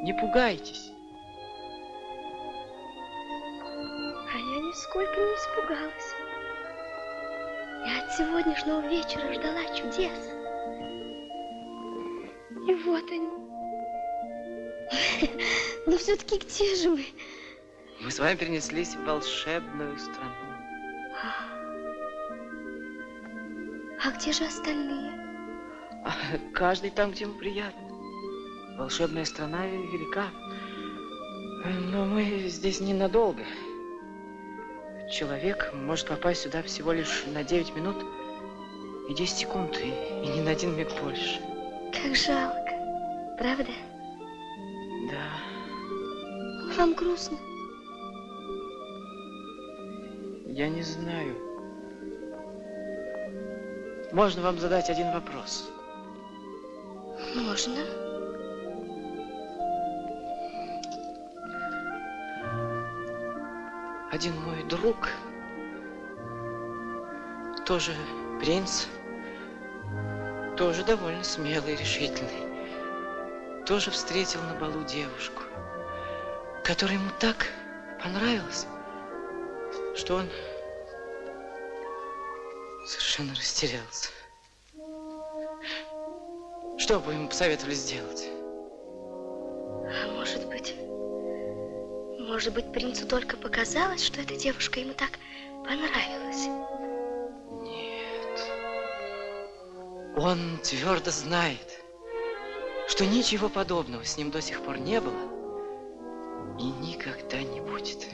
Не пугайтесь. А я нисколько не испугалась. Я от сегодняшнего вечера ждала чудес. И вот они. Но все-таки где же мы? Мы с вами перенеслись в волшебную страну. А где же остальные? Каждый там, где ему приятно. Волшебная страна велика. Но мы здесь ненадолго. Человек может попасть сюда всего лишь на 9 минут и 10 секунд, и не на 1 миг больше. Как жалко, правда? Да. Вам грустно? Я не знаю. Можно вам задать один вопрос? Можно. Один мой друг, тоже принц, тоже довольно смелый и решительный, тоже встретил на балу девушку, которая ему так понравилась, что он совершенно растерялся. Что бы ему посоветовали сделать? А может быть, принцу только показалось, что эта девушка ему так понравилась? Нет. Он твердо знает, что ничего подобного с ним до сих пор не было и никогда не будет.